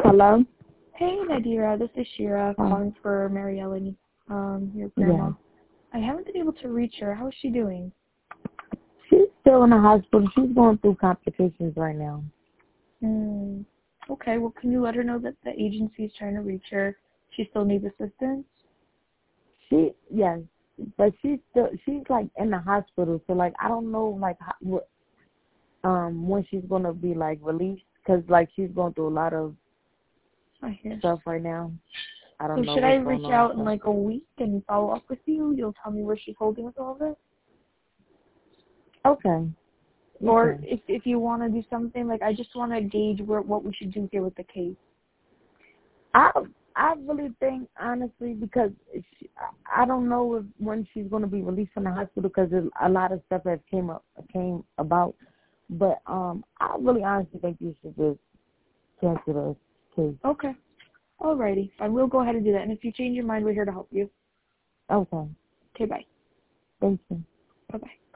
Hello? Hey, Nadira, this is Shira Oh, calling for Mary Ellen, your yeah. grandma. I haven't been able to reach her. How is she doing? She's still in the hospital. She's going through complications right now. Hmm. Okay, well, can you let her know that the agency is trying to reach her? She still needs assistance? Yes, but she's like in the hospital. So like, I don't know like when she's gonna be like released, cause like she's going through a lot of I hear. stuff right now. I So don't know should I what's going reach on with out in her. like a week and follow up with you? You'll tell me where she's holding with all this? Okay. Or Okay. if you want to do something, like I just want to gauge what we should do here with the case. I I really think honestly because I don't know when she's gonna be released from the hospital because a lot of stuff that came about. But I really honestly think you should just cancel the case. Okay. Alrighty. Fine. We'll go ahead and do that. And if you change your mind, we're here to help you. Okay. Okay, bye. Thank you. Bye-bye.